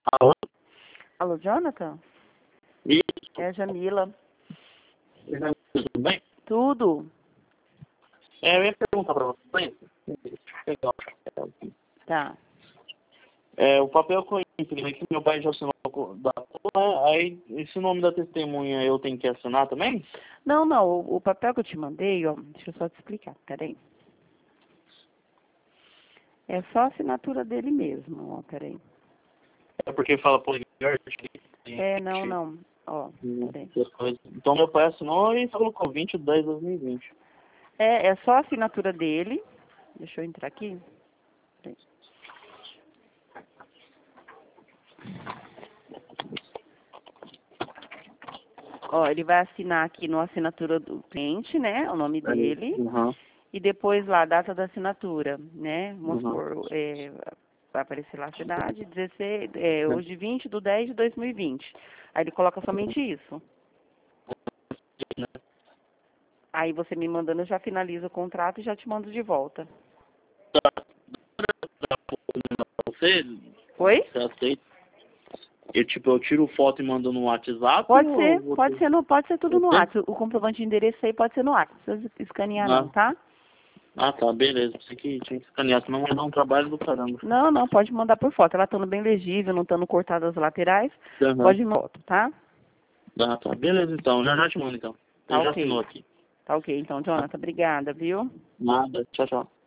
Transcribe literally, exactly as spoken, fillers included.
Alô? Alô, Jonathan? Isso. É a Jamila. Tudo bem? Tudo? É, eu ia perguntar para você. Legal. Tá. É, o papel que eu imprimi aqui, meu pai já assinou da porra, aí esse nome da testemunha eu tenho que assinar também? Não, não. O, o papel que eu te mandei, ó, deixa eu só te explicar. Peraí. É só a assinatura dele mesmo, ó. Peraí. É porque fala poligar. É, não, não. Ó, peraí. Então meu pai assinou e colocou vinte de dez de dois mil e vinte. É, é só a assinatura dele. Deixa eu entrar aqui. Peraí. Ó, ele vai assinar aqui na assinatura do cliente, né? O nome dele. Uhum. E depois lá, a data da assinatura, né? Vamos Uhum. supor, é, vai aparecer lá a cidade, dezesseis, é, hoje vinte de dez de dois mil e vinte. Aí ele coloca somente isso. Aí você me mandando, eu já finalizo o contrato e já te mando de volta. Você, Oi? você aceita? Eu, tipo, eu tiro foto e mando no WhatsApp? Pode Ou ser, vou pode ter... ser, no, pode ser tudo no Você? WhatsApp. O comprovante de endereço aí pode ser no WhatsApp. Não precisa escanear Ah. não, tá? Ah, tá, beleza. Pensei que tinha que escanear, senão vai dar um trabalho do caramba. Não, não, pode mandar por foto. Ela estando bem legível, não estando cortada as laterais, Uhum. pode mandar foto, tá? Ah, tá. Beleza, então. Já já te mando, então. Tá Ele já assinou ok. aqui. Tá ok, então, Jonathan, obrigada, viu? Nada. Tchau, tchau.